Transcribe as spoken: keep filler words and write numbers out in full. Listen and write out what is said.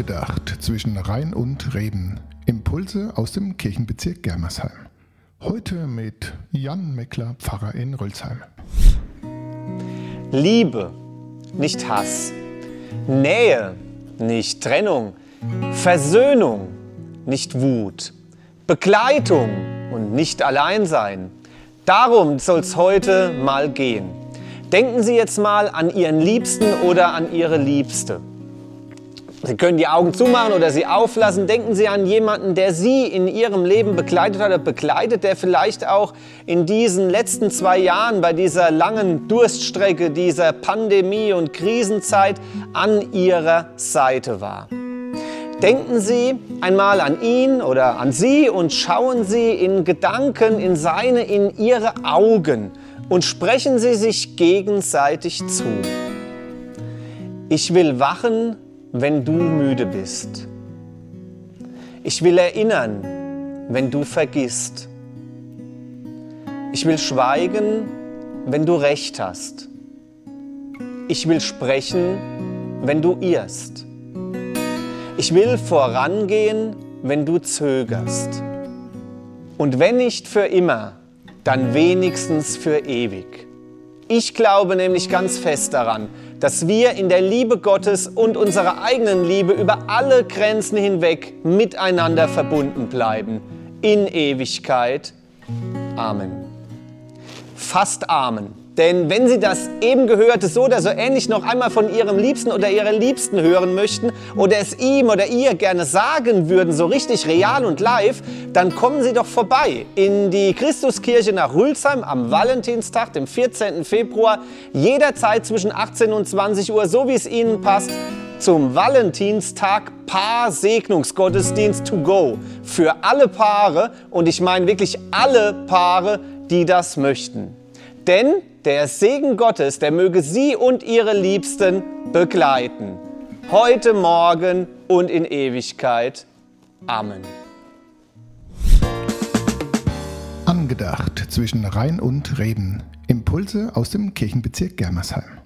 Angedacht zwischen Rhein und Reben. Impulse aus dem Kirchenbezirk Germersheim. Heute mit Jan Meckler, Pfarrer in Rölsheim. Liebe, nicht Hass. Nähe, nicht Trennung. Versöhnung, nicht Wut. Begleitung und nicht Alleinsein. Darum soll es heute mal gehen. Denken Sie jetzt mal an Ihren Liebsten oder an Ihre Liebste. Sie können die Augen zumachen oder sie auflassen. Denken Sie an jemanden, der Sie in Ihrem Leben begleitet hat oder begleitet, der vielleicht auch in diesen letzten zwei Jahren bei dieser langen Durststrecke, dieser Pandemie- und Krisenzeit an Ihrer Seite war. Denken Sie einmal an ihn oder an sie und schauen Sie in Gedanken in seine, in Ihre Augen und sprechen Sie sich gegenseitig zu. Ich will wachen, wenn du müde bist. Ich will erinnern, wenn du vergisst. Ich will schweigen, wenn du recht hast. Ich will sprechen, wenn du irrst. Ich will vorangehen, wenn du zögerst. Und wenn nicht für immer, dann wenigstens für ewig. Ich glaube nämlich ganz fest daran, dass wir in der Liebe Gottes und unserer eigenen Liebe über alle Grenzen hinweg miteinander verbunden bleiben. In Ewigkeit. Amen. Fast Amen. Denn wenn Sie das eben Gehörte so oder so ähnlich noch einmal von Ihrem Liebsten oder Ihrer Liebsten hören möchten oder es ihm oder ihr gerne sagen würden, so richtig real und live, dann kommen Sie doch vorbei in die Christuskirche nach Rülsheim am Valentinstag, dem vierzehnten Februar, jederzeit zwischen achtzehn und zwanzig Uhr, so wie es Ihnen passt, zum Valentinstag Paar-Segnungsgottesdienst to go. Für alle Paare, und ich meine wirklich alle Paare, die das möchten. Denn der Segen Gottes, der möge Sie und Ihre Liebsten begleiten. Heute, morgen und in Ewigkeit. Amen. Angedacht zwischen Rhein und Reben. Impulse aus dem Kirchenbezirk Germersheim.